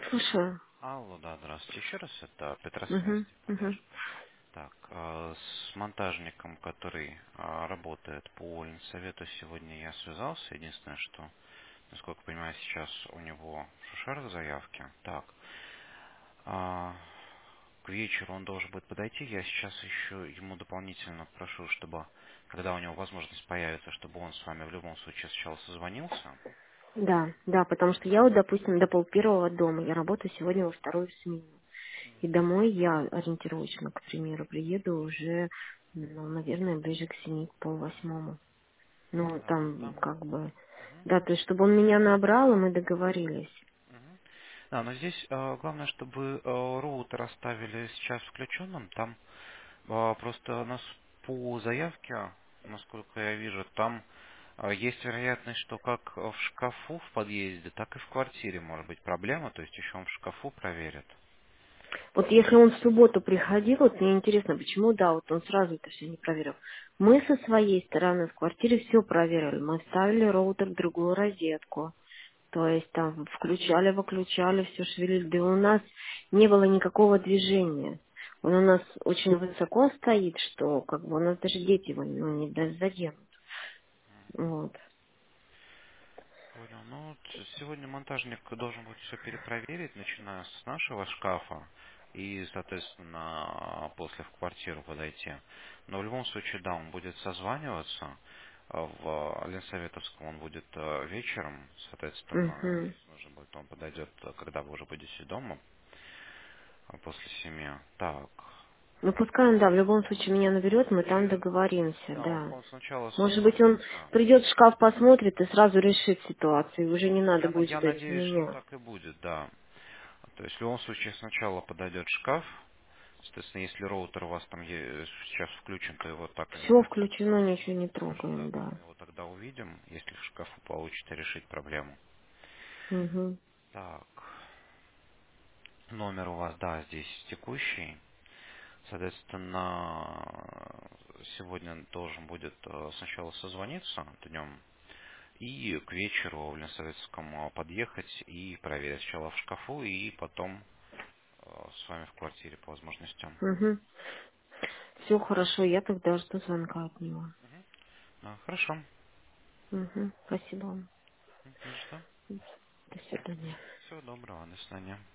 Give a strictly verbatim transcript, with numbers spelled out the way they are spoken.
Слушаю. Алло, да, здравствуйте еще раз. Это Петросвязь, Угу, угу. Степаняш. Так, э, с монтажником, который а, работает по совету, сегодня я связался. Единственное, что, насколько понимаю, сейчас у него шушер в заявке. Так, а, к вечеру он должен будет подойти. Я сейчас еще ему дополнительно прошу, чтобы, когда у него возможность появится, чтобы он с вами в любом случае сначала созвонился. Да, да, потому что я вот, допустим, до пол первого дома. Я работаю сегодня во вторую смену. И домой я ориентировочно, к примеру, приеду уже, ну, наверное, ближе к семи, к полвосьмому. Ну, А, ну там, там. как бы, Мгм, да, то есть, чтобы он меня набрал, и мы договорились. мгм. Да, но здесь э, главное, чтобы э, роутер оставили сейчас включенным. Там э, просто у нас по заявке, насколько я вижу, там э, есть вероятность, что как в шкафу в подъезде, так и в квартире может быть проблема. То есть еще он в шкафу проверит. Вот если он в субботу приходил, вот мне интересно, почему, да, вот он сразу это все не проверил. Мы со своей стороны в квартире все проверили. Мы ставили роутер в другую розетку. То есть там включали, выключали, все шевелили. Да и у нас не было никакого движения. Он у нас очень высоко стоит, что как бы у нас даже дети его ну, не да- заденут. Вот. Понял. Ну, вот сегодня монтажник должен будет все перепроверить, начиная с нашего шкафа и, соответственно, после в квартиру подойти. Но в любом случае, да, он будет созваниваться. А В Ленсоветовском он будет э, вечером, соответственно, Мгм. если нужно будет, он подойдет, э, когда вы уже будете дома, а после семи. Так. Ну пускай он, да, в любом случае меня наберет, мы там договоримся, Да, он, да. он сначала Может быть, он созвонится. придет в шкаф, посмотрит и сразу решит ситуацию. Уже не надо Я, на- будет я ждать надеюсь, что меня. так и будет, да. То есть в любом случае сначала подойдет шкаф. Соответственно, если роутер у вас там е- сейчас включен, то его так и не Все будет включено, включен. ничего не Может, да, трогаем, да, да. мы его тогда увидим, если в шкафу получится решить проблему. Угу. Так, номер у вас, да, здесь текущий. Соответственно, сегодня должен будет э, сначала созвониться днем и к вечеру в Ленсоветском э, подъехать и проверить сначала в шкафу и потом э, с вами в квартире по возможности. Угу. Все хорошо, я тогда жду звонка от него. А, Хорошо. Угу. Спасибо вам. Не за что. До свидания. Всего доброго. До свидания.